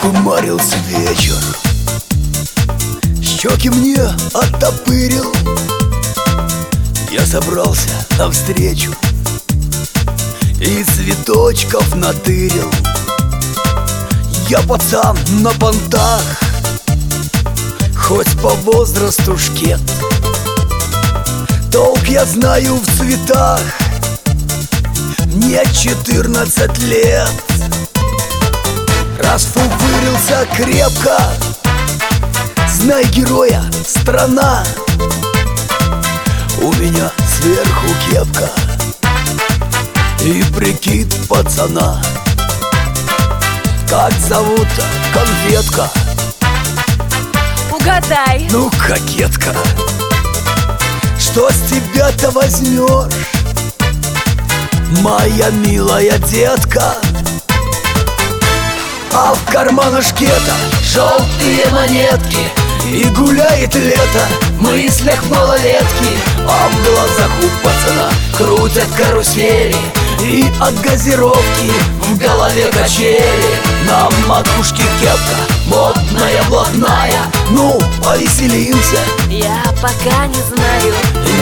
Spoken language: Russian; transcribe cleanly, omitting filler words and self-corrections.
Раскумарился вечер, щеки мне оттопырил. Я собрался навстречу и цветочков натырил. Я пацан на понтах, хоть по возрасту шкет. Толк я знаю в цветах, мне 14 лет. Расфуфырился крепко, знай героя, страна. У меня сверху кепка и прикид пацана. Как зовут-то конфетка? Угадай. Ну, кокетка. Что с тебя-то возьмешь, моя милая детка? А в карманах шкета желтые монетки, и гуляет лето в мыслях малолетки. А в глазах у пацана крутят карусели, и от газировки в голове качели. На макушке кепка модная, блатная. Ну, повеселимся. Я пока не знаю.